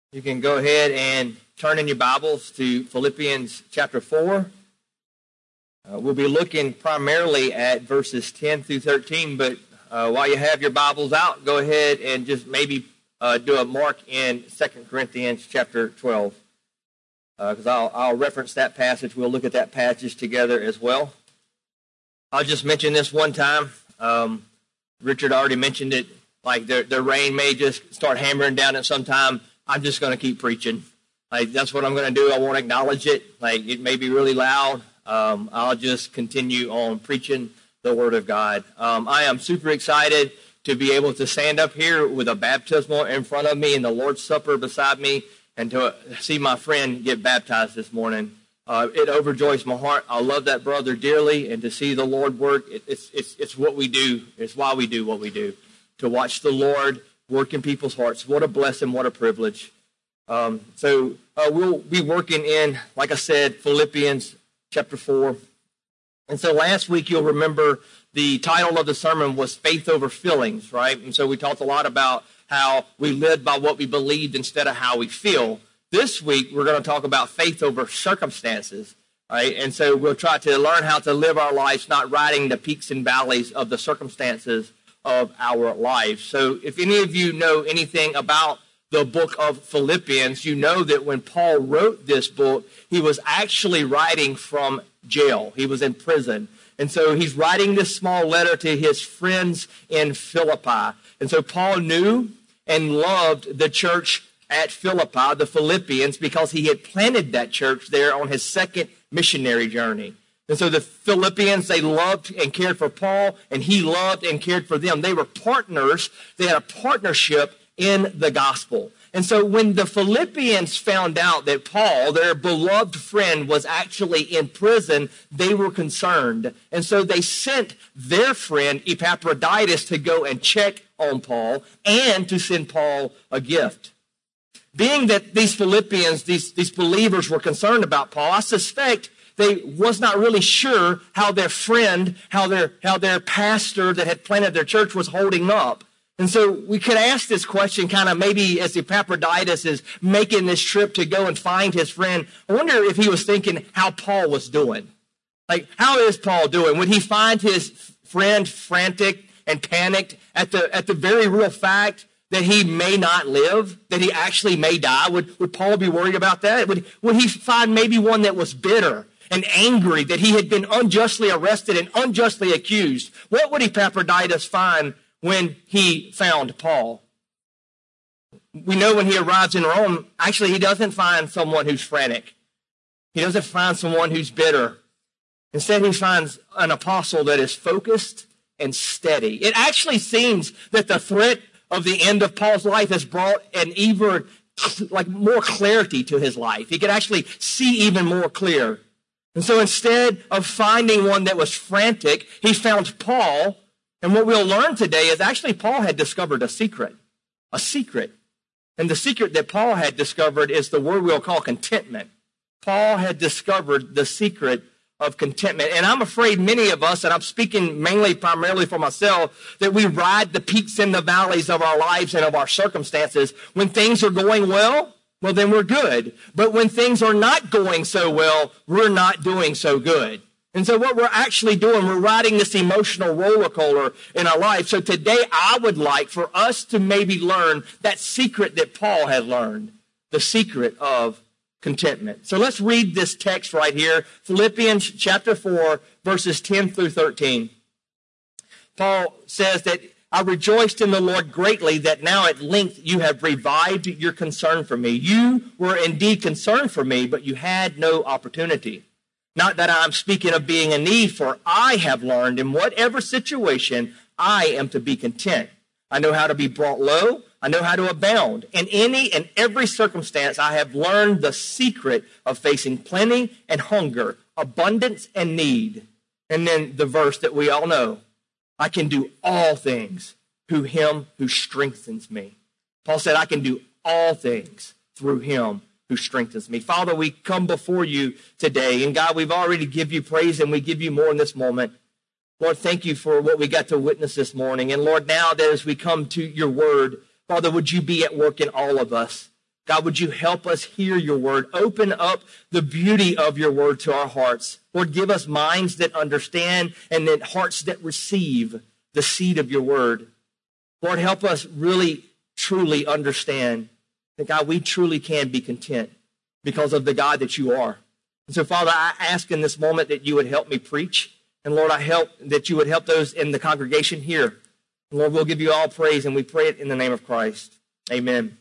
You can go ahead and turn in your Bibles to Philippians chapter 4. We'll be looking primarily at verses 10 through 13, but while you have your Bibles out, go ahead and just maybe do a mark in 2 Corinthians chapter 12, because I'll reference that passage. We'll look at that passage together as well. I'll just mention this one time. Richard already mentioned it. Like the rain may just start hammering down at some time. I'm just going to keep preaching. Like, that's what I'm going to do. I won't acknowledge it. Like, it may be really loud. I'll just continue on preaching the Word of God. I am super excited to be able to stand up here with a baptismal in front of me and the Lord's Supper beside me, and to see my friend get baptized this morning. It overjoys my heart. I love that brother dearly, and to see the Lord work, it's what we do. It's why we do what we do. To watch the Lord work in people's hearts. What a blessing, what a privilege. So we'll be working in, like I said, Philippians chapter 4. And so last week, you'll remember the title of the sermon was Faith Over Feelings, right? And so we talked a lot about how we live by what we believed instead of how we feel. This week, we're going to talk about faith over circumstances, right? And so we'll try to learn how to live our lives, not riding the peaks and valleys of the circumstances of our lives. So if any of you know anything about the book of Philippians, you know that when Paul wrote this book, he was actually writing from jail. He was in prison. And so he's writing this small letter to his friends in Philippi. And so Paul knew and loved the church at Philippi, the Philippians, because he had planted that church there on his second missionary journey. And so the Philippians, they loved and cared for Paul, and he loved and cared for them. They were partners. They had a partnership in the gospel. And so when the Philippians found out that Paul, their beloved friend, was actually in prison, they were concerned. And so they sent their friend Epaphroditus to go and check on Paul and to send Paul a gift. Being that these Philippians, these believers were concerned about Paul, I suspect they was not really sure how their friend, how their pastor that had planted their church was holding up. And so we could ask this question kind of maybe as Epaphroditus is making this trip to go and find his friend. I wonder if he was thinking how Paul was doing. Like, how is Paul doing? Would he find his friend frantic and panicked at the very real fact that he may not live, that he actually may die? Would Paul be worried about that? Would he find maybe one that was bitter and angry that he had been unjustly arrested and unjustly accused? What would Epaphroditus find when he found Paul? We know when he arrives in Rome, actually he doesn't find someone who's frantic. He doesn't find someone who's bitter. Instead, he finds an apostle that is focused and steady. It actually seems that the threat of the end of Paul's life has brought an even more clarity to his life. He could actually see even more clear. And so instead of finding one that was frantic, he found Paul. And what we'll learn today is actually Paul had discovered a secret. A secret. And the secret that Paul had discovered is the word we'll call contentment. Paul had discovered the secret of contentment. And I'm afraid many of us, and I'm speaking primarily for myself, that we ride the peaks and the valleys of our lives and of our circumstances. When things are going well, then we're good. But when things are not going so well, we're not doing so good. And so what we're actually doing, we're riding this emotional roller coaster in our life. So today I would like for us to maybe learn that secret that Paul had learned, the secret of contentment. So let's read this text right here, Philippians chapter 4, verses 10 through 13. Paul says that I rejoiced in the Lord greatly that now at length you have revived your concern for me. You were indeed concerned for me, but you had no opportunity. Not that I'm speaking of being in need, for I have learned in whatever situation I am to be content. I know how to be brought low. I know how to abound. In any and every circumstance, I have learned the secret of facing plenty and hunger, abundance and need. And then the verse that we all know, I can do all things through him who strengthens me. Paul said, I can do all things through him who strengthens me. Father, we come before you today. And God, we've already give you praise and we give you more in this moment. Lord, thank you for what we got to witness this morning. And Lord, now that as we come to your word, Father, would you be at work in all of us? God, would you help us hear your word? Open up the beauty of your word to our hearts. Lord, give us minds that understand and then hearts that receive the seed of your word. Lord, help us really, truly understand that, God, we truly can be content because of the God that you are. And so, Father, I ask in this moment that you would help me preach. And Lord, I help that you would help those in the congregation here. And Lord, we'll give you all praise, and we pray it in the name of Christ. Amen.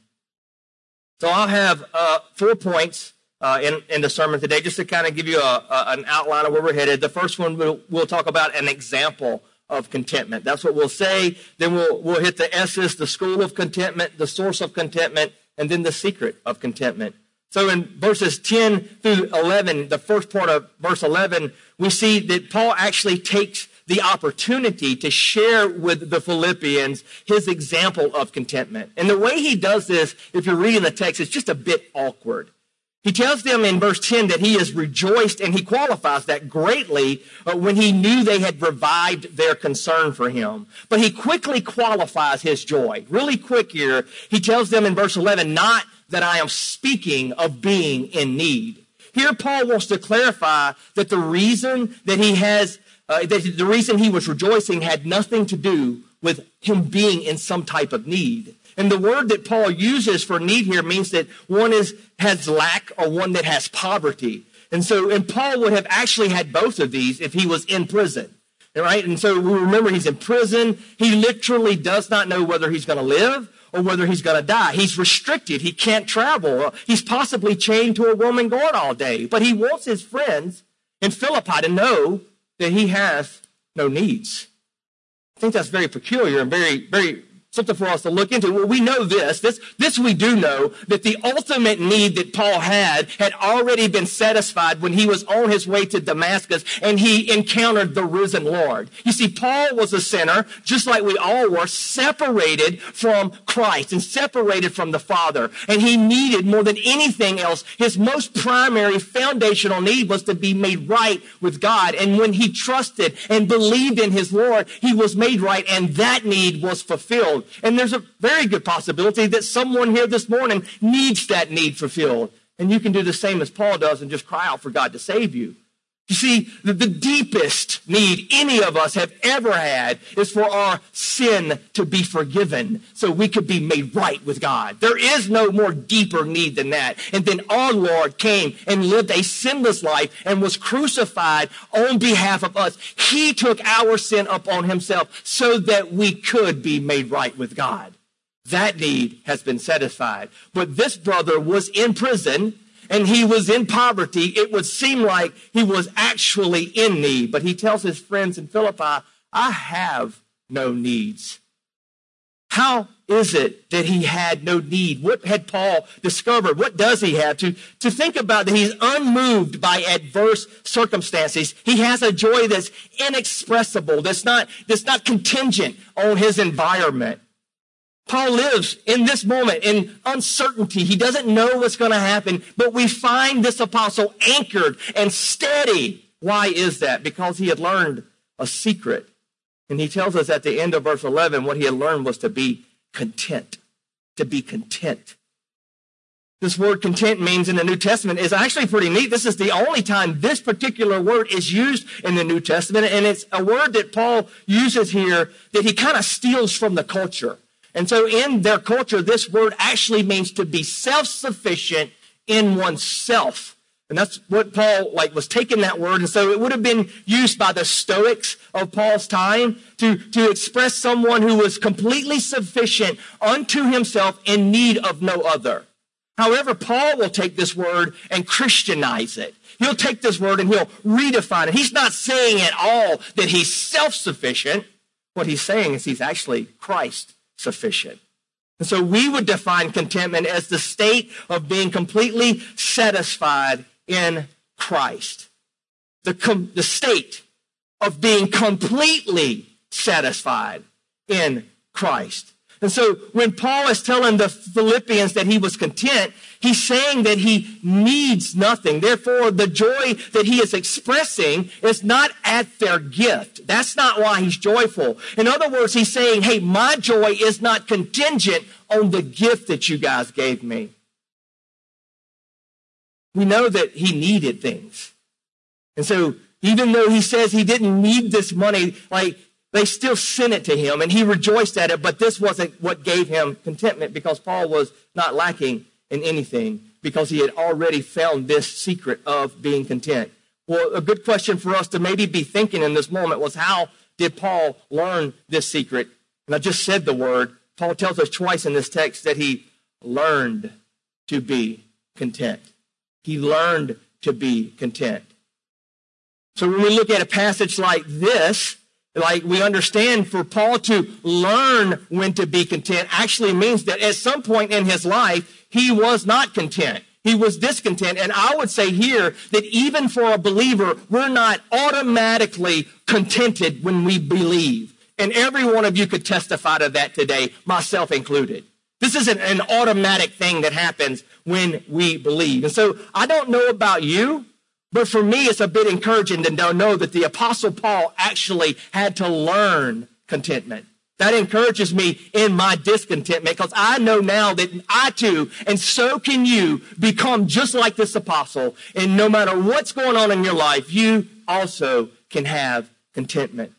So I'll have 4 points in the sermon today, just to kind of give you an outline of where we're headed. The first one, we'll talk about an example of contentment. That's what we'll say. Then we'll hit the S's, the school of contentment, the source of contentment, and then the secret of contentment. So in verses 10 through 11, the first part of verse 11, we see that Paul actually takes the opportunity to share with the Philippians his example of contentment. And the way he does this, if you're reading the text, it's just a bit awkward. He tells them in verse 10 that he is rejoiced, and he qualifies that greatly when he knew they had revived their concern for him. But he quickly qualifies his joy. Really quick here, he tells them in verse 11, not that I am speaking of being in need. Here Paul wants to clarify that the reason that the reason he was rejoicing had nothing to do with him being in some type of need. And the word that Paul uses for need here means that one has lack or one that has poverty. And Paul would have actually had both of these if he was in prison. Right? And so we remember he's in prison. He literally does not know whether he's going to live or whether he's going to die. He's restricted. He can't travel. He's possibly chained to a Roman guard all day. But he wants his friends in Philippi to know that he has no needs. I think that's very peculiar and very, very something for us to look into. Well, we know this we do know, that the ultimate need that Paul had already been satisfied when he was on his way to Damascus and he encountered the risen Lord. You see, Paul was a sinner, just like we all were, separated from Christ and separated from the Father. And he needed more than anything else, his most primary foundational need was to be made right with God. And when he trusted and believed in his Lord, he was made right, and that need was fulfilled. And there's a very good possibility that someone here this morning needs that need fulfilled. And you can do the same as Paul does and just cry out for God to save you. You see, the deepest need any of us have ever had is for our sin to be forgiven so we could be made right with God. There is no more deeper need than that. And then our Lord came and lived a sinless life and was crucified on behalf of us. He took our sin upon himself so that we could be made right with God. That need has been satisfied. But this brother was in prison, and he was in poverty. It would seem like he was actually in need. But he tells his friends in Philippi, I have no needs. How is it that he had no need? What had Paul discovered? What does he have? To think about that he's unmoved by adverse circumstances. He has a joy that's inexpressible, that's not contingent on his environment. Paul lives in this moment in uncertainty. He doesn't know what's going to happen, but we find this apostle anchored and steady. Why is that? Because he had learned a secret. And he tells us at the end of verse 11, what he had learned was to be content. To be content. This word content means in the New Testament is actually pretty neat. This is the only time this particular word is used in the New Testament. And it's a word that Paul uses here that he kind of steals from the culture. And so in their culture, this word actually means to be self-sufficient in oneself. And that's what Paul was taking that word. And so it would have been used by the Stoics of Paul's time to express someone who was completely sufficient unto himself in need of no other. However, Paul will take this word and Christianize it. He'll take this word and he'll redefine it. He's not saying at all that he's self-sufficient. What he's saying is he's actually Christ sufficient. And so we would define contentment as the state of being completely satisfied in Christ. The state of being completely satisfied in Christ. And so when Paul is telling the Philippians that he was content, he's saying that he needs nothing. Therefore, the joy that he is expressing is not at their gift. That's not why he's joyful. In other words, he's saying, hey, my joy is not contingent on the gift that you guys gave me. we know that he needed things. And so even though he says he didn't need this money, like they still sent it to him and he rejoiced at it, but this wasn't what gave him contentment because Paul was not lacking in anything because he had already found this secret of being content. Well, a good question for us to maybe be thinking in this moment was, how did Paul learn this secret? And I just said the word. Paul tells us twice in this text that he learned to be content. He learned to be content. So when we look at a passage like this, like we understand for Paul to learn when to be content actually means that at some point in his life, he was not content. He was discontent. And I would say here that even for a believer, we're not automatically contented when we believe. And every one of you could testify to that today, myself included. This isn't an automatic thing that happens when we believe. And so I don't know about you, but for me, it's a bit encouraging to know that the Apostle Paul actually had to learn contentment. That encourages me in my discontentment because I know now that I too, and so can you, become just like this apostle. And no matter what's going on in your life, you also can have contentment.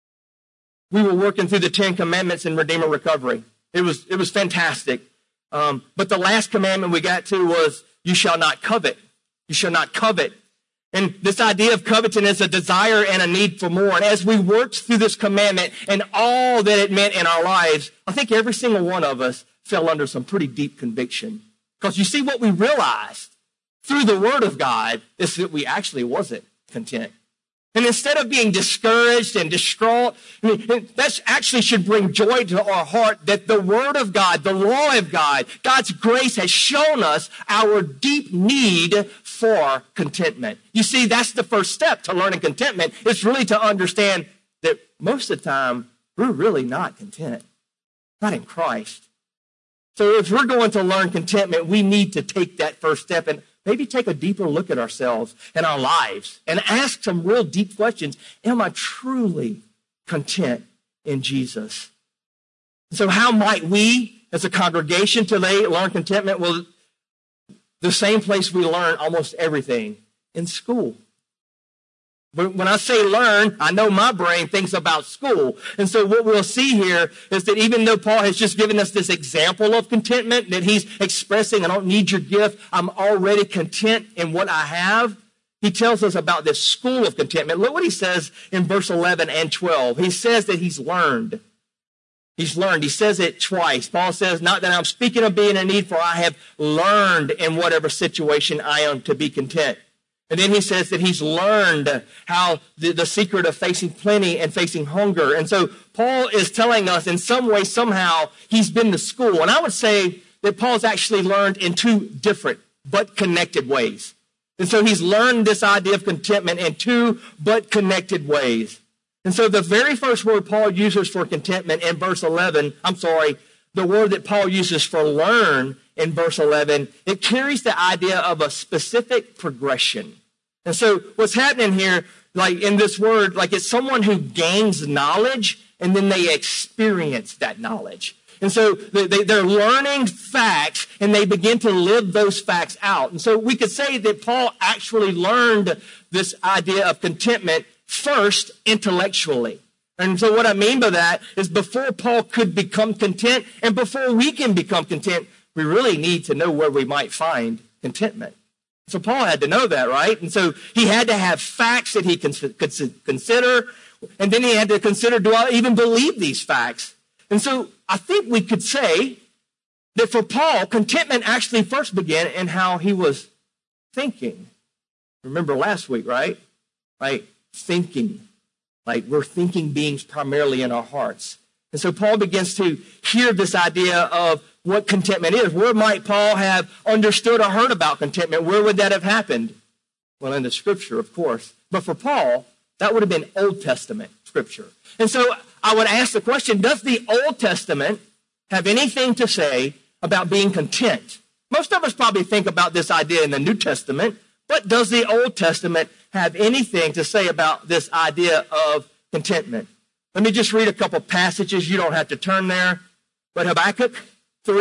We were working through the 10 Commandments in Redeemer Recovery. It was fantastic. But the last commandment we got to was, you shall not covet. You shall not covet. And this idea of coveting is a desire and a need for more. And as we worked through this commandment and all that it meant in our lives, I think every single one of us fell under some pretty deep conviction. Because you see, what we realized through the Word of God is that we actually wasn't content. And instead of being discouraged and distraught, that actually should bring joy to our heart that the Word of God, the law of God, God's grace has shown us our deep need for contentment. You see, that's the first step to learning contentment. It's really to understand that most of the time, we're really not content. Not in Christ. So if we're going to learn contentment, we need to take that first step and maybe take a deeper look at ourselves and our lives and ask some real deep questions. Am I truly content in Jesus? So how might we, as a congregation today, learn contentment? Well, the same place we learn almost everything, in school. But when I say learn, I know my brain thinks about school. And so what we'll see here is that even though Paul has just given us this example of contentment, that he's expressing, I don't need your gift, I'm already content in what I have, he tells us about this school of contentment. Look what he says in verse 11 and 12. He says that he's learned. He's learned. He says it twice. Paul says, not that I'm speaking of being in need, for I have learned in whatever situation I am to be content. And then he says that he's learned how the secret of facing plenty and facing hunger. And so Paul is telling us in some way, somehow, he's been to school. And I would say that Paul's actually learned in two different but connected ways. And so he's learned this idea of contentment in two but connected ways. And so the very first word Paul uses for contentment in verse 11, the word that Paul uses for learn in verse 11, it carries the idea of a specific progression. And so what's happening here, like in this word, like it's someone who gains knowledge and then they experience that knowledge. And so they're learning facts and they begin to live those facts out. And so we could say that Paul actually learned this idea of contentment first intellectually. And so what I mean by that is before Paul could become content and before we can become content, we really need to know where we might find contentment. So Paul had to know that, right? And so he had to have facts that he could consider. And then he had to consider, do I even believe these facts? And so I think we could say that for Paul, contentment actually first began in how he was thinking. Remember last week, right? Right? Thinking. Like we're thinking beings primarily in our hearts. And so Paul begins to hear this idea of what contentment is. Where might Paul have understood or heard about contentment? Where would that have happened? Well, in the Scripture, of course. But for Paul, that would have been Old Testament Scripture. And so I would ask the question, does the Old Testament have anything to say about being content? Most of us probably think about this idea in the New Testament, but does the Old Testament have anything to say about this idea of contentment? Let me just read a couple passages. You don't have to turn there. But Habakkuk 3,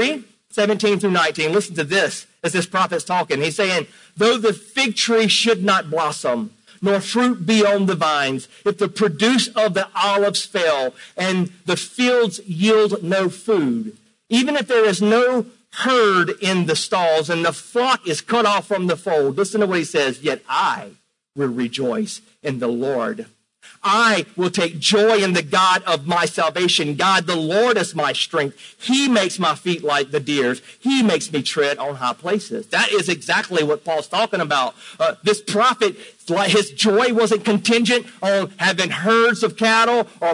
17 through 19. Listen to this as this prophet's talking. He's saying, though the fig tree should not blossom, nor fruit be on the vines, if the produce of the olives fail, and the fields yield no food, even if there is no herd in the stalls, and the flock is cut off from the fold. Listen to what he says, yet I will rejoice in the Lord. I will take joy in the God of my salvation. God, the Lord is my strength. He makes my feet like the deer's. He makes me tread on high places. That is exactly what Paul's talking about. This prophet, his joy wasn't contingent on having herds of cattle or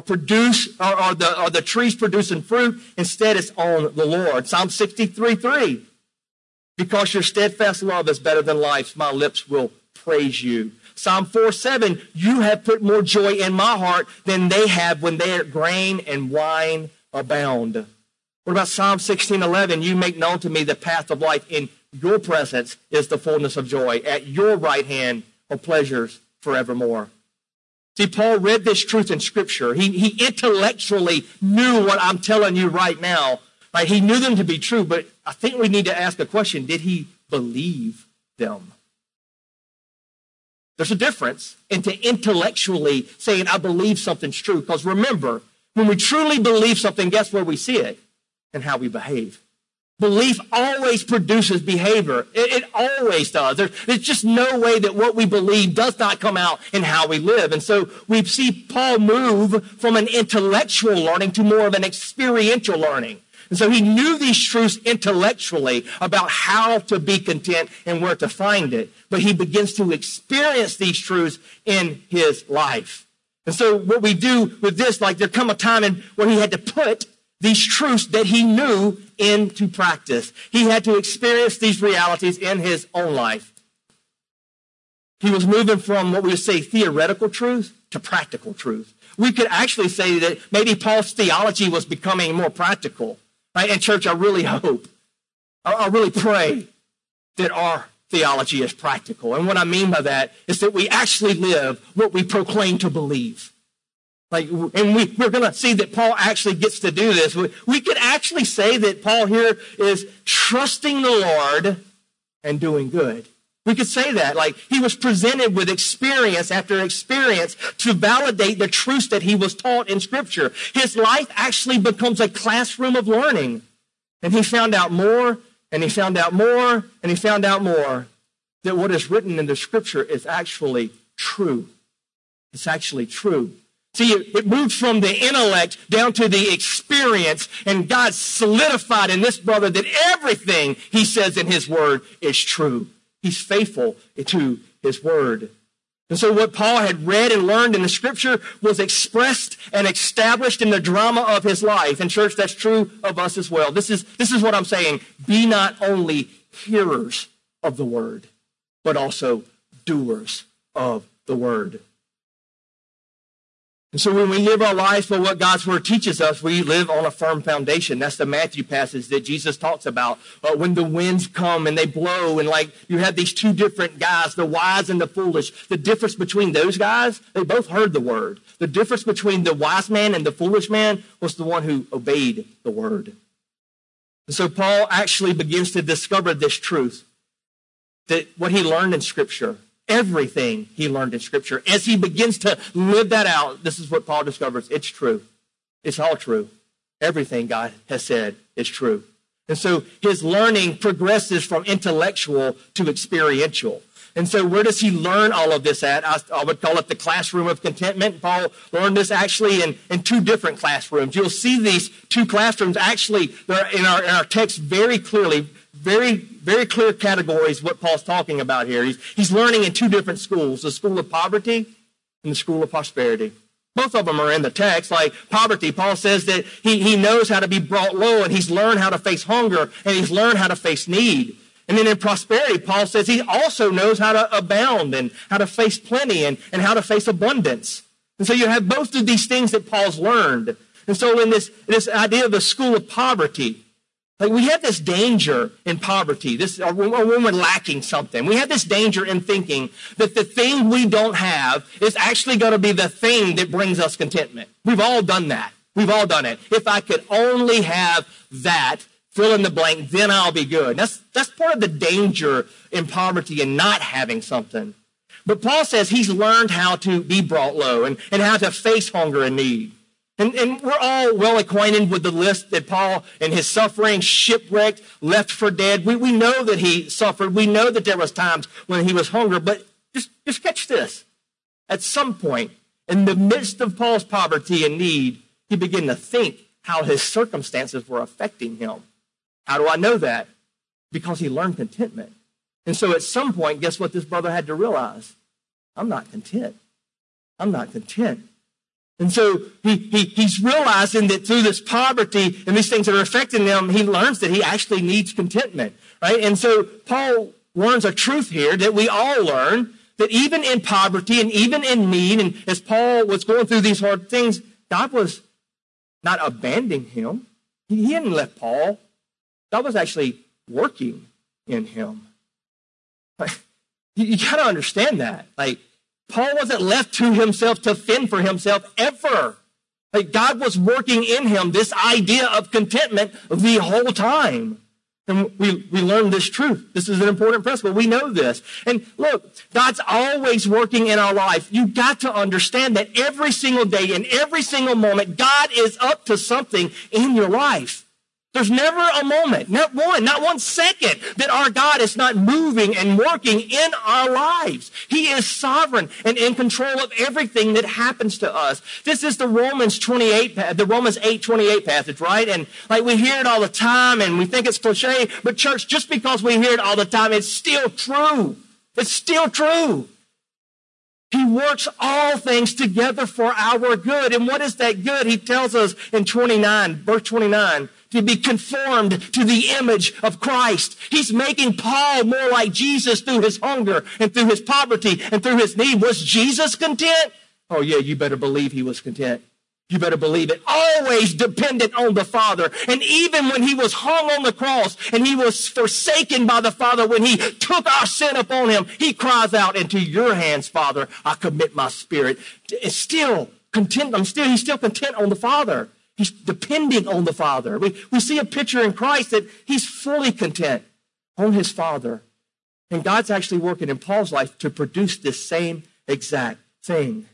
the trees producing fruit. Instead, it's on the Lord. Psalm 63:3. Because your steadfast love is better than life, my lips will praise you. Psalm 4:7, you have put more joy in my heart than they have when their grain and wine abound. What about Psalm 16:11? You make known to me the path of life. In your presence is the fullness of joy. At your right hand are pleasures forevermore. See, Paul read this truth in Scripture. He intellectually knew what I'm telling you right now. Right? He knew them to be true, but I think we need to ask a question. Did he believe them? There's a difference into intellectually saying, I believe something's true. Because remember, when we truly believe something, guess where we see it? In how we behave. Belief always produces behavior. It always does. There's just no way that what we believe does not come out in how we live. And so we see Paul move from an intellectual learning to more of an experiential learning. And so he knew these truths intellectually about how to be content and where to find it. But he begins to experience these truths in his life. And so what we do with this, like there come a time when he had to put these truths that he knew into practice. He had to experience these realities in his own life. He was moving from what we would say theoretical truth to practical truth. We could actually say that maybe Paul's theology was becoming more practical. Right? And church, I really hope, I really pray that our theology is practical. And what I mean by that is that we actually live what we proclaim to believe. And we're going to see that Paul actually gets to do this. We could actually say that Paul here is trusting the Lord and doing good. We could say that. Like he was presented with experience after experience to validate the truths that he was taught in Scripture. His life actually becomes a classroom of learning. And he found out more, and he found out more, and he found out more that what is written in the Scripture is actually true. It's actually true. See, it moved from the intellect down to the experience, and God solidified in this brother that everything he says in his word is true. He's faithful to his word. And so what Paul had read and learned in the Scripture was expressed and established in the drama of his life. And church, that's true of us as well. This is what I'm saying. Be not only hearers of the word, but also doers of the word. And so when we live our lives for what God's word teaches us, we live on a firm foundation. That's the Matthew passage that Jesus talks about. When the winds come and they blow, and like you have these two different guys, the wise and the foolish. The difference between those guys, they both heard the word. The difference between the wise man and the foolish man was the one who obeyed the word. And so Paul actually begins to discover this truth, that what he learned in Scripture, everything he learned in Scripture, as he begins to live that out, this is what Paul discovers. It's true. It's all true. Everything God has said is true. And so his learning progresses from intellectual to experiential. And so where does he learn all of this at? I would call it the classroom of contentment. Paul learned this actually in two different classrooms. You'll see these two classrooms actually in our text very clearly, very, very clear categories what Paul's talking about here. He's learning in two different schools, the school of poverty and the school of prosperity. Both of them are in the text. Like poverty, Paul says that he knows how to be brought low, and he's learned how to face hunger, and he's learned how to face need. And then in prosperity, Paul says he also knows how to abound and how to face plenty and how to face abundance. And so you have both of these things that Paul's learned. And so in this idea of the school of poverty, like we have this danger in poverty, when we're lacking something. We have this danger in thinking that the thing we don't have is actually going to be the thing that brings us contentment. We've all done that. We've all done it. If I could only have that fill in the blank, then I'll be good. That's part of the danger in poverty and not having something. But Paul says he's learned how to be brought low and how to face hunger and need. And we're all well acquainted with the list that Paul and his suffering, shipwrecked, left for dead. We know that he suffered. We know that there was times when he was hungry. But just catch this. At some point, in the midst of Paul's poverty and need, he began to think how his circumstances were affecting him. How do I know that? Because he learned contentment. And so at some point, guess what this brother had to realize? I'm not content. I'm not content. And so he's realizing that through this poverty and these things that are affecting him, he learns that he actually needs contentment, right? And so Paul learns a truth here that we all learn, that even in poverty and even in need, and as Paul was going through these hard things, God was not abandoning him. He hadn't left Paul. God was actually working in him. You got to understand that. Like, Paul wasn't left to himself to fend for himself ever. Like, God was working in him this idea of contentment the whole time. And we learn this truth. This is an important principle. We know this. And look, God's always working in our life. You got to understand that every single day, in every single moment, God is up to something in your life. There's never a moment, not one second, that our God is not moving and working in our lives. He is sovereign and in control of everything that happens to us. This is the Romans 8:28 passage, right? And like, we hear it all the time and we think it's cliche, but church, just because we hear it all the time, it's still true. It's still true. He works all things together for our good. And what is that good? He tells us in verse 29, to be conformed to the image of Christ. He's making Paul more like Jesus through his hunger and through his poverty and through his need. Was Jesus content? Oh yeah, you better believe he was content. You better believe it. Always dependent on the Father. And even when he was hung on the cross and he was forsaken by the Father, when he took our sin upon him, he cries out, into your hands, Father, I commit my spirit. It's still content. He's still content on the Father. He's depending on the Father. We see a picture in Christ that he's fully content on his Father. And God's actually working in Paul's life to produce this same exact thing.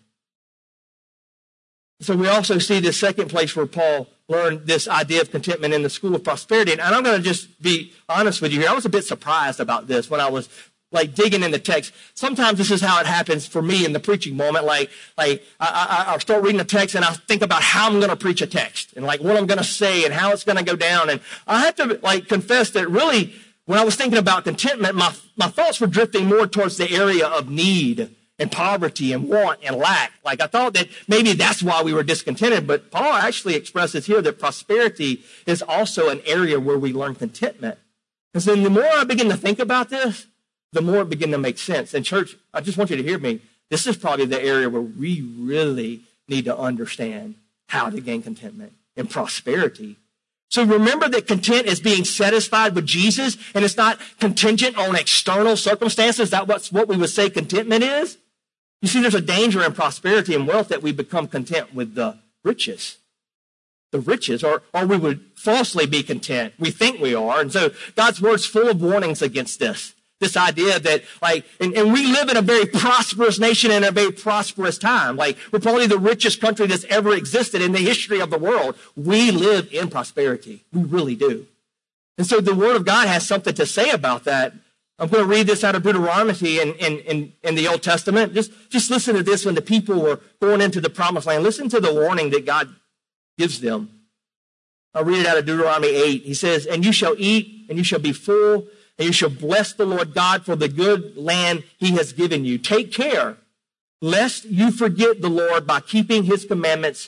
So we also see this second place where Paul learned this idea of contentment in the school of prosperity. And I'm going to just be honest with you here. I was a bit surprised about this when I was digging in the text. Sometimes this is how it happens for me in the preaching moment. I start reading the text and I think about how I'm going to preach a text and what I'm going to say and how it's going to go down. And I have to confess that really when I was thinking about contentment, my thoughts were drifting more towards the area of need and poverty and want and lack. I thought that maybe that's why we were discontented. But Paul actually expresses here that prosperity is also an area where we learn contentment. And so the more I begin to think about this, the more it began to make sense. And church, I just want you to hear me. This is probably the area where we really need to understand how to gain contentment and prosperity. So remember that content is being satisfied with Jesus, and it's not contingent on external circumstances. That's what we would say contentment is. You see, there's a danger in prosperity and wealth that we become content with the riches. The riches, or we would falsely be content. We think we are. And so God's word's full of warnings against this. This idea that, and we live in a very prosperous nation in a very prosperous time. We're probably the richest country that's ever existed in the history of the world. We live in prosperity. We really do. And so the Word of God has something to say about that. I'm going to read this out of Deuteronomy in the Old Testament. Just listen to this when the people were going into the Promised Land. Listen to the warning that God gives them. I'll read it out of Deuteronomy 8. He says, and you shall eat, and you shall be full, and you shall bless the Lord God for the good land he has given you. Take care, lest you forget the Lord by not keeping his commandments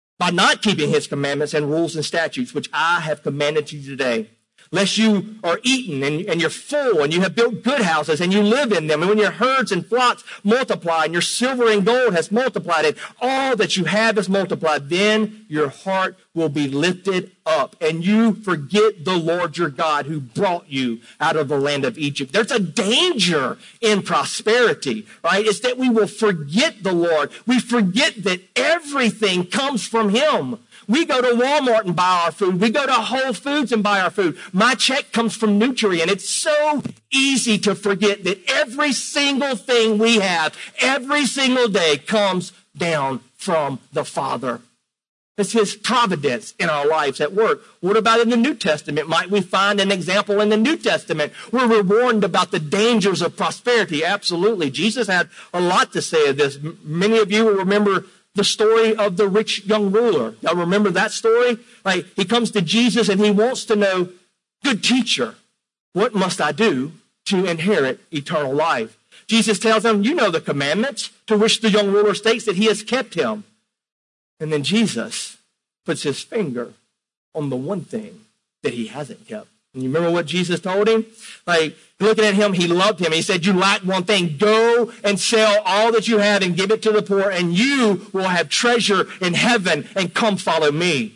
and rules and statutes, which I have commanded you today. Lest you are eaten and you're full and you have built good houses and you live in them. And when your herds and flocks multiply and your silver and gold has multiplied and all that you have is multiplied, then your heart will be lifted up and you forget the Lord your God who brought you out of the land of Egypt. There's a danger in prosperity, right? It's that we will forget the Lord. We forget that everything comes from him. We go to Walmart and buy our food. We go to Whole Foods and buy our food. My check comes from Nutrient. It's so easy to forget that every single thing we have, every single day, comes down from the Father. It's his providence in our lives at work. What about in the New Testament? Might we find an example in the New Testament where we're warned about the dangers of prosperity? Absolutely. Jesus had a lot to say of this. Many of you will remember the story of the rich young ruler. Y'all remember that story? Like, he comes to Jesus and he wants to know, good teacher, what must I do to inherit eternal life? Jesus tells him, you know the commandments, to which the young ruler states that he has kept him. And then Jesus puts his finger on the one thing that he hasn't kept. And you remember what Jesus told him? Like, looking at him, he loved him. He said, you lack one thing. Go and sell all that you have and give it to the poor, and you will have treasure in heaven, and come follow me.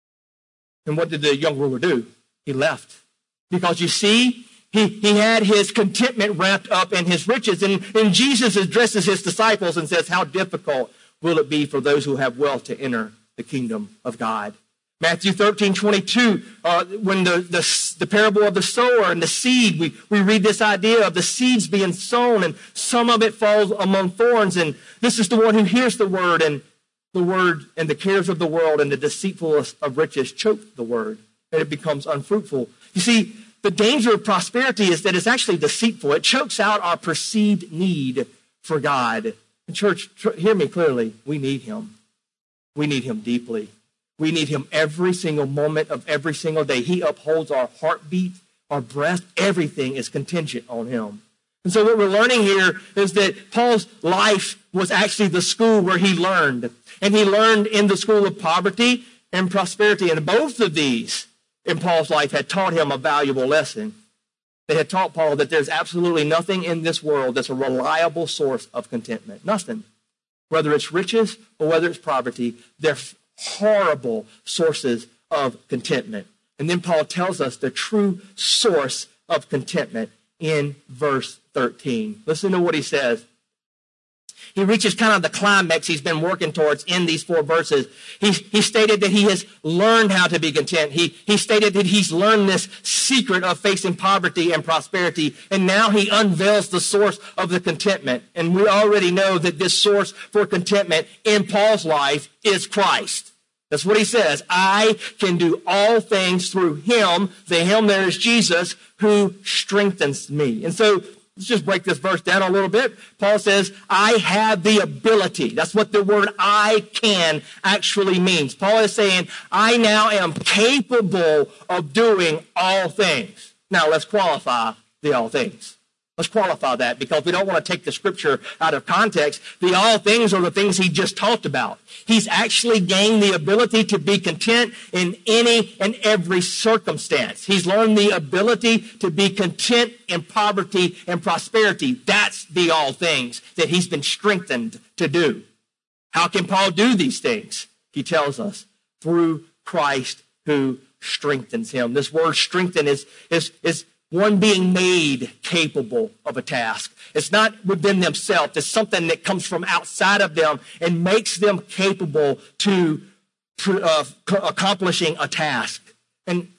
And what did the young ruler do? He left. Because you see, he had his contentment wrapped up in his riches. And Jesus addresses his disciples and says, how difficult will it be for those who have wealth to enter the kingdom of God? Matthew 13:22, when the parable of the sower and the seed, we read this idea of the seeds being sown, and some of it falls among thorns. And this is the one who hears the word and the cares of the world and the deceitfulness of riches choke the word, and it becomes unfruitful. You see, the danger of prosperity is that it's actually deceitful. It chokes out our perceived need for God. And church, hear me clearly. We need him. We need him deeply. We need him every single moment of every single day. He upholds our heartbeat, our breath. Everything is contingent on him. And so what we're learning here is that Paul's life was actually the school where he learned. And he learned in the school of poverty and prosperity. And both of these in Paul's life had taught him a valuable lesson. They had taught Paul that there's absolutely nothing in this world that's a reliable source of contentment. Nothing. Whether it's riches or whether it's poverty, they're horrible sources of contentment. And then Paul tells us the true source of contentment in verse 13. Listen to what he says. He reaches kind of the climax he's been working towards in these 4 verses. He stated that he has learned how to be content. He stated that he's learned this secret of facing poverty and prosperity. And now he unveils the source of the contentment. And we already know that this source for contentment in Paul's life is Christ. That's what he says. I can do all things through him. The him there is Jesus, who strengthens me. And so let's just break this verse down a little bit. Paul says, I have the ability. That's what the word I can actually means. Paul is saying, I now am capable of doing all things. Now let's qualify the all things. Let's qualify that, because we don't want to take the scripture out of context. The all things are the things he just talked about. He's actually gained the ability to be content in any and every circumstance. He's learned the ability to be content in poverty and prosperity. That's the all things that he's been strengthened to do. How can Paul do these things? He tells us, through Christ who strengthens him. This word strengthen is one being made capable of a task. It's not within themselves. It's something that comes from outside of them and makes them capable to accomplishing a task. And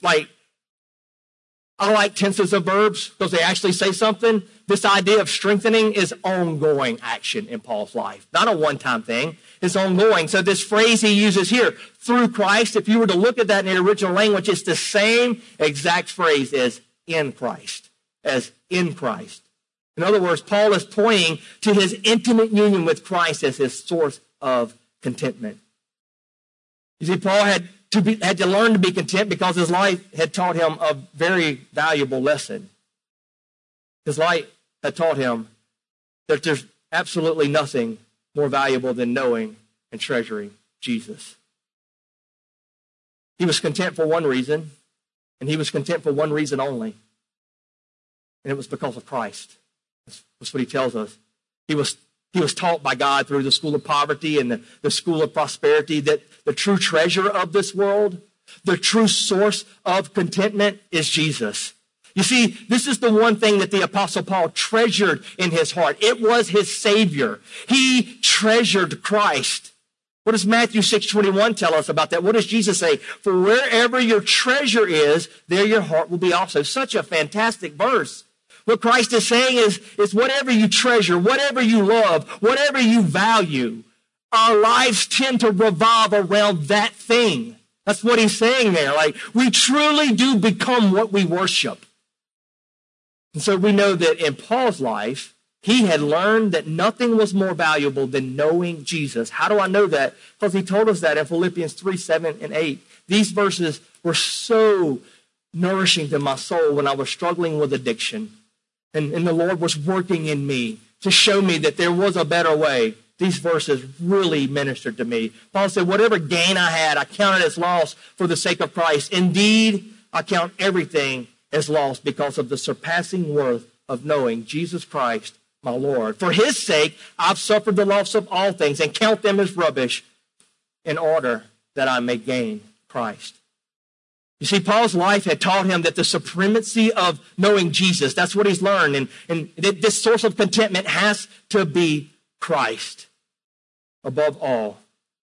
I like tenses of verbs because they actually say something. This idea of strengthening is ongoing action in Paul's life. Not a one-time thing. It's ongoing. So this phrase he uses here, through Christ, if you were to look at that in the original language, it's the same exact phrase as in Christ, as in Christ. In other words, Paul is pointing to his intimate union with Christ as his source of contentment. You see, Paul had to learn to be content because his life had taught him a very valuable lesson. His life had taught him that there's absolutely nothing more valuable than knowing and treasuring Jesus. He was content for one reason, and he was content for one reason only. And it was because of Christ. That's what he tells us. He was taught by God through the school of poverty and the school of prosperity that the true treasure of this world, the true source of contentment is Jesus. You see, this is the one thing that the Apostle Paul treasured in his heart. It was his Savior. He treasured Christ. What does Matthew 6:21 tell us about that? What does Jesus say? For wherever your treasure is, there your heart will be also. Such a fantastic verse. What Christ is saying is whatever you treasure, whatever you love, whatever you value, our lives tend to revolve around that thing. That's what he's saying there. Like, we truly do become what we worship. And so we know that in Paul's life, he had learned that nothing was more valuable than knowing Jesus. How do I know that? Because he told us that in Philippians 3:7-8. These verses were so nourishing to my soul when I was struggling with addiction. And the Lord was working in me to show me that there was a better way. These verses really ministered to me. Paul said, whatever gain I had, I counted as loss for the sake of Christ. Indeed, I count everything as loss because of the surpassing worth of knowing Jesus Christ, my Lord. For his sake, I've suffered the loss of all things and count them as rubbish in order that I may gain Christ. You see, Paul's life had taught him that the supremacy of knowing Jesus, that's what he's learned. And this source of contentment has to be Christ above all.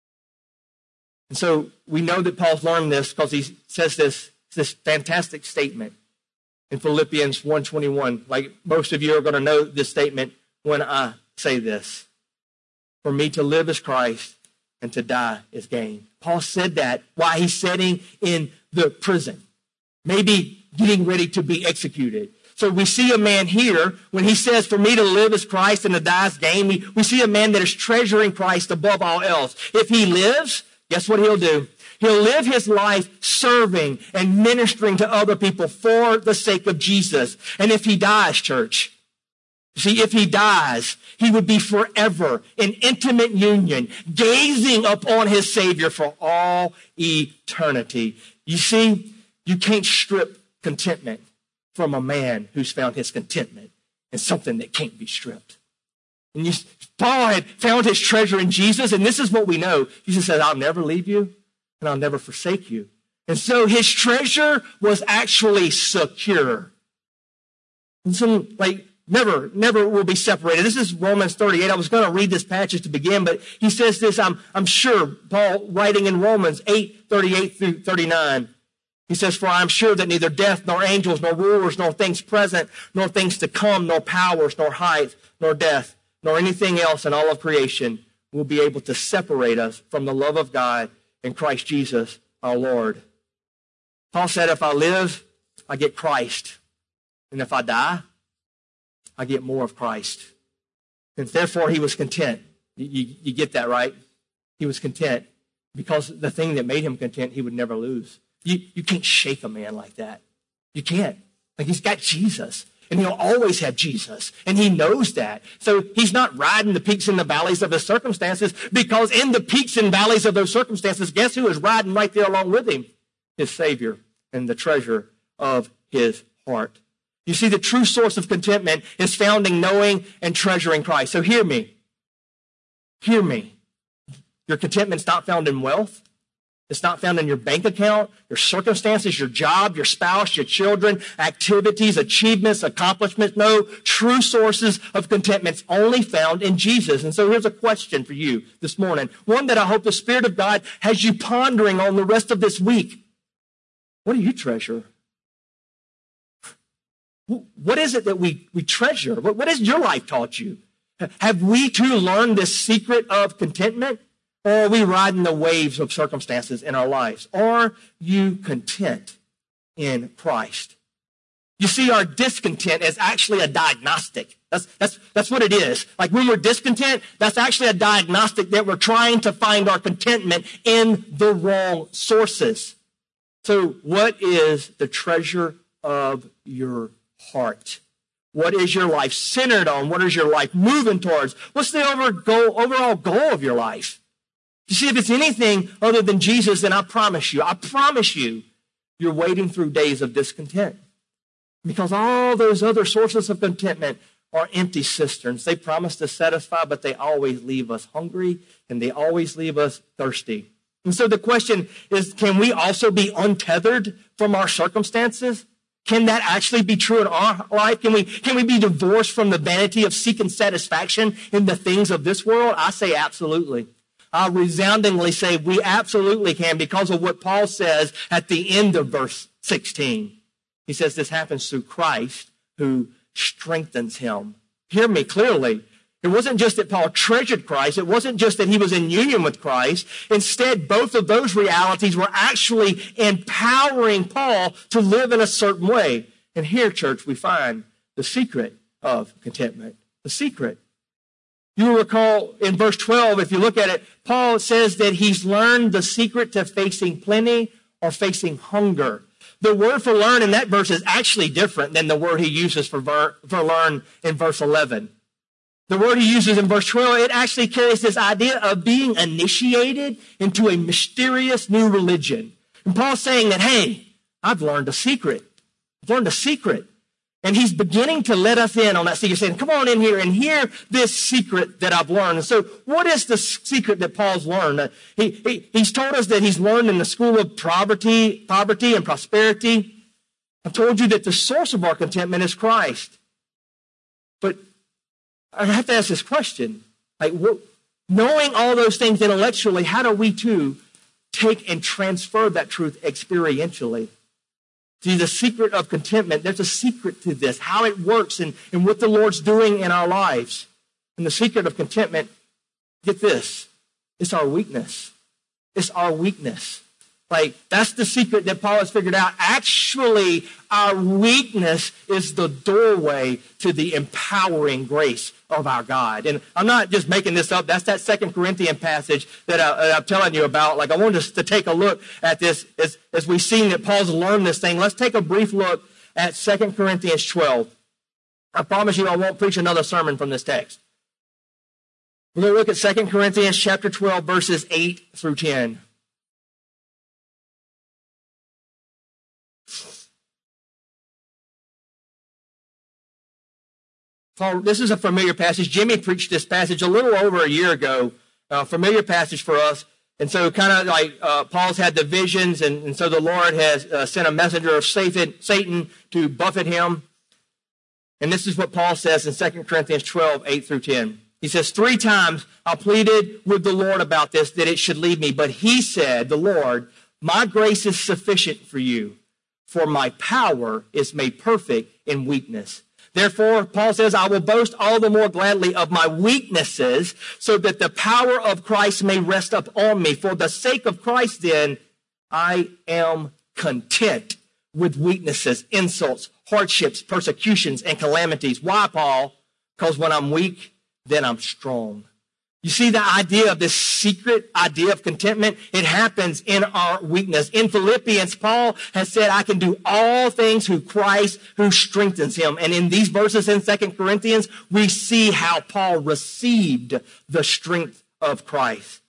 And so we know that Paul's learned this because he says this fantastic statement in Philippians 1:21. Like most of you are going to know this statement when I say this. For me to live is Christ and to die is gain. Paul said that while he's sitting in the prison, maybe getting ready to be executed. So we see a man here, when he says, for me to live is Christ and to die is gain, we see a man that is treasuring Christ above all else. If he lives, guess what he'll do? He'll live his life serving and ministering to other people for the sake of Jesus. And if he dies, church, see, if he dies, he would be forever in intimate union, gazing upon his Savior for all eternity. You see, you can't strip contentment from a man who's found his contentment in something that can't be stripped. And Paul had found his treasure in Jesus, and this is what we know. Jesus said, I'll never leave you, and I'll never forsake you. And so his treasure was actually secure. And so, never will be separated. This is Romans 38. I was going to read this passage to begin, but he says this, I'm sure, Paul writing in Romans 8:38-39. He says, for I am sure that neither death, nor angels, nor rulers, nor things present, nor things to come, nor powers, nor height, nor depth, nor anything else in all of creation will be able to separate us from the love of God in Christ Jesus our Lord. Paul said, if I live, I get Christ. And if I die, I get more of Christ. And therefore, he was content. You get that, right? He was content because the thing that made him content, he would never lose. You can't shake a man like that. You can't. Like, he's got Jesus, and he'll always have Jesus, and he knows that. So he's not riding the peaks and the valleys of his circumstances, because in the peaks and valleys of those circumstances, guess who is riding right there along with him? His Savior and the treasure of his heart. You see, the true source of contentment is found in knowing and treasuring Christ. So hear me. Hear me. Your contentment's not found in wealth. It's not found in your bank account, your circumstances, your job, your spouse, your children, activities, achievements, accomplishments. No, true sources of contentment only found in Jesus. And so here's a question for you this morning, one that I hope the Spirit of God has you pondering on the rest of this week. What do you treasure? What is it that we treasure? What has your life taught you? Have we too learned this secret of contentment? Or are we riding the waves of circumstances in our lives? Are you content in Christ? You see, our discontent is actually a diagnostic. That's what it is. Like when we're discontent, that's actually a diagnostic that we're trying to find our contentment in the wrong sources. So what is the treasure of your heart? What is your life centered on? What is your life moving towards? What's the overall goal of your life? You see, if it's anything other than Jesus, then I promise you, you're wading through days of discontent. Because all those other sources of contentment are empty cisterns. They promise to satisfy, but they always leave us hungry and they always leave us thirsty. And so the question is, can we also be untethered from our circumstances? Can that actually be true in our life? Can we be divorced from the vanity of seeking satisfaction in the things of this world? I say absolutely. I'll resoundingly say we absolutely can because of what Paul says at the end of verse 16. He says this happens through Christ who strengthens him. Hear me clearly. It wasn't just that Paul treasured Christ. It wasn't just that he was in union with Christ. Instead, both of those realities were actually empowering Paul to live in a certain way. And here, church, we find the secret of contentment. The secret. You will recall in verse 12, if you look at it, Paul says that he's learned the secret to facing plenty or facing hunger. The word for learn in that verse is actually different than the word he uses for learn in verse 11. The word he uses in verse 12, it actually carries this idea of being initiated into a mysterious new religion. And Paul's saying that, hey, I've learned a secret. I've learned a secret. And he's beginning to let us in on that secret, saying, come on in here and hear this secret that I've learned. And so what is the secret that Paul's learned? He's told us that he's learned in the school of poverty and prosperity. I've told you that the source of our contentment is Christ. But I have to ask this question. Knowing all those things intellectually, how do we too take and transfer that truth experientially? See, the secret of contentment, there's a secret to this, how it works and what the Lord's doing in our lives. And the secret of contentment, get this, it's our weakness. It's our weakness. That's the secret that Paul has figured out. Actually, our weakness is the doorway to the empowering grace of our God. And I'm not just making this up. That's that 2 Corinthians passage that I'm telling you about. I want us to take a look at this as we've seen that Paul's learned this thing. Let's take a brief look at 2 Corinthians 12. I promise you I won't preach another sermon from this text. We're going to look at 2 Corinthians chapter 12, verses 8 through 10. Paul, this is a familiar passage. Jimmy preached this passage a little over a year ago. Familiar passage for us. And so Paul's had the visions, and so the Lord has sent a messenger of Satan to buffet him. And this is what Paul says in 2 Corinthians 12, 8 through 10. He says, 3 times I pleaded with the Lord about this, that it should leave me. But he said, the Lord, my grace is sufficient for you, for my power is made perfect in weakness. Therefore, Paul says, I will boast all the more gladly of my weaknesses, so that the power of Christ may rest upon me. For the sake of Christ, then, I am content with weaknesses, insults, hardships, persecutions, and calamities. Why, Paul? Because when I'm weak, then I'm strong. You see the idea of this secret idea of contentment? It happens in our weakness. In Philippians, Paul has said, I can do all things through Christ who strengthens him. And in these verses in 2 Corinthians, we see how Paul received the strength of Christ.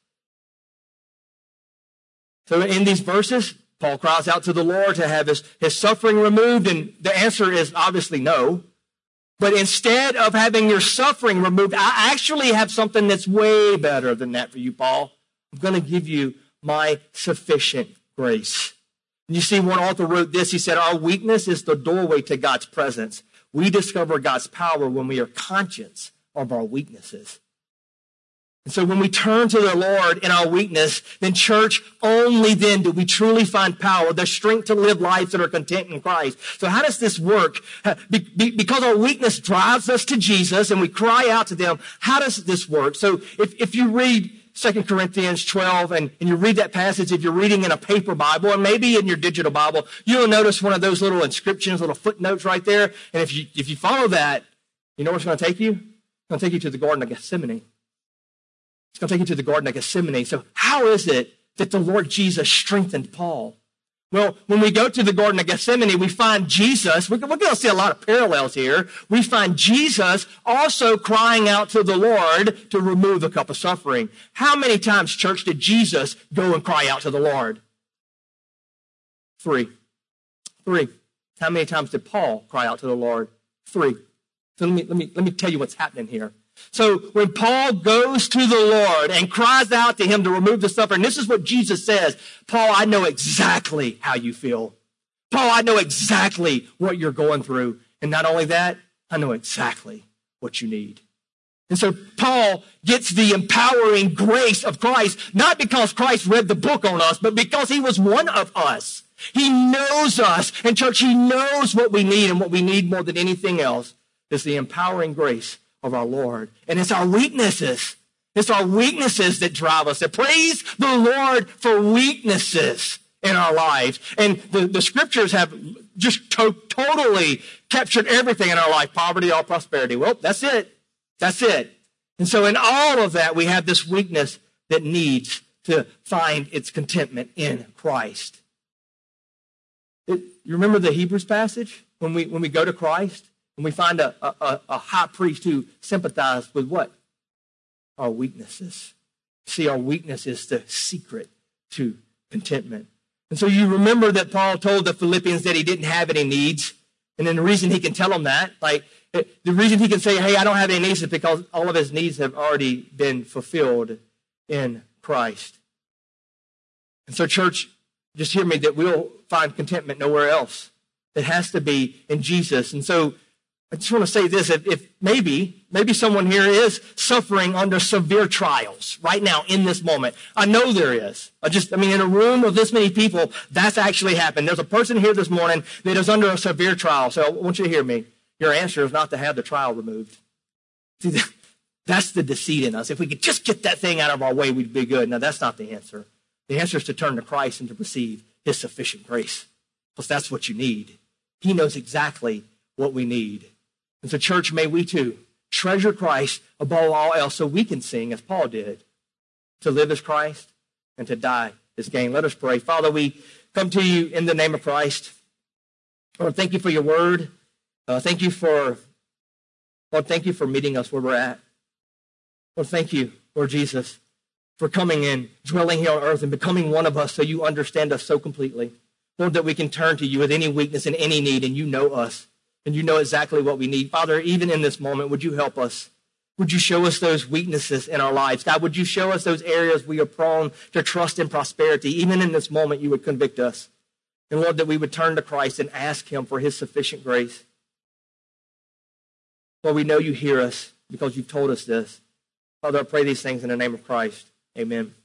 So in these verses, Paul cries out to the Lord to have his suffering removed. And the answer is obviously no. But instead of having your suffering removed, I actually have something that's way better than that for you, Paul. I'm going to give you my sufficient grace. And you see, one author wrote this. He said, our weakness is the doorway to God's presence. We discover God's power when we are conscious of our weaknesses. And so when we turn to the Lord in our weakness, then church, only then do we truly find power, the strength to live lives that are content in Christ. So how does this work? Because our weakness drives us to Jesus and we cry out to them, how does this work? So if you read 2 Corinthians 12 and you read that passage, if you're reading in a paper Bible or maybe in your digital Bible, you'll notice one of those little inscriptions, little footnotes right there. And if you follow that, you know where it's going to take you? It's going to take you to the Garden of Gethsemane. It's going to take you to the Garden of Gethsemane. So how is it that the Lord Jesus strengthened Paul? Well, when we go to the Garden of Gethsemane, we find Jesus. We're going to see a lot of parallels here. We find Jesus also crying out to the Lord to remove the cup of suffering. How many times, church, did Jesus go and cry out to the Lord? 3. How many times did Paul cry out to the Lord? 3. So let me tell you what's happening here. So when Paul goes to the Lord and cries out to him to remove the suffering, this is what Jesus says. Paul, I know exactly how you feel. Paul, I know exactly what you're going through. And not only that, I know exactly what you need. And so Paul gets the empowering grace of Christ, not because Christ read the book on us, but because he was one of us. He knows us. And church, he knows what we need, and what we need more than anything else is the empowering grace of our Lord. And it's our weaknesses. It's our weaknesses that drive us. To praise the Lord for weaknesses in our lives. And the scriptures have just totally captured everything in our life. Poverty or prosperity. Well, that's it. That's it. And so in all of that, we have this weakness that needs to find its contentment in Christ. You remember the Hebrews passage? When we go to Christ and we find a high priest who sympathized with what? Our weaknesses. See, our weakness is the secret to contentment. And so you remember that Paul told the Philippians that he didn't have any needs. And then the reason he can tell them that, the reason he can say, hey, I don't have any needs, is because all of his needs have already been fulfilled in Christ. And so, church, just hear me, that we'll find contentment nowhere else. It has to be in Jesus. And so I just want to say this, if maybe someone here is suffering under severe trials right now in this moment. I know there is. In a room of this many people, that's actually happened. There's a person here this morning that is under a severe trial. So I want you to hear me. Your answer is not to have the trial removed. See, that's the deceit in us. If we could just get that thing out of our way, we'd be good. Now, that's not the answer. The answer is to turn to Christ and to receive his sufficient grace, because that's what you need. He knows exactly what we need. And so, church, may we too treasure Christ above all else so we can sing as Paul did. To live as Christ and to die as gain. Let us pray. Father, we come to you in the name of Christ. Lord, thank you for your word. Thank you for meeting us where we're at. Lord, thank you, Lord Jesus, for coming in, dwelling here on earth and becoming one of us so you understand us so completely. Lord, that we can turn to you with any weakness and any need, and you know us, and you know exactly what we need. Father, even in this moment, would you help us? Would you show us those weaknesses in our lives? God, would you show us those areas we are prone to trust in prosperity? Even in this moment, you would convict us. And Lord, that we would turn to Christ and ask him for his sufficient grace. Lord, we know you hear us because you've told us this. Father, I pray these things in the name of Christ. Amen.